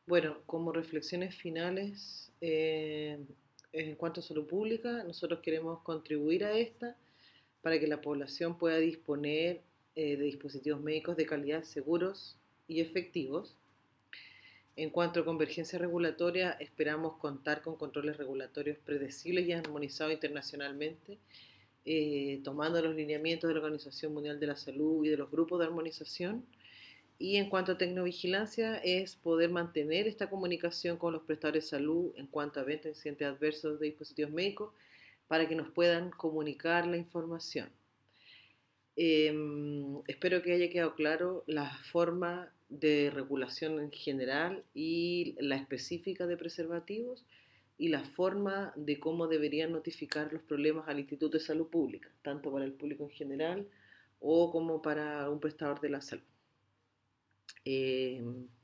Bueno, como reflexiones finales, en cuanto a salud pública, nosotros queremos contribuir a esta para que la población pueda disponer de dispositivos médicos de calidad seguros y efectivos. En cuanto a convergencia regulatoria, esperamos contar con controles regulatorios predecibles y armonizados internacionalmente, tomando los lineamientos de la Organización Mundial de la Salud y de los grupos de armonización. Y en cuanto a tecnovigilancia, es poder mantener esta comunicación con los prestadores de salud en cuanto a eventos e incidentes adversos de dispositivos médicos para que nos puedan comunicar la información. Espero que haya quedado claro la forma de regulación en general y la específica de preservativos y la forma de cómo deberían notificar los problemas al Instituto de Salud Pública, tanto para el público en general o como para un prestador de la salud.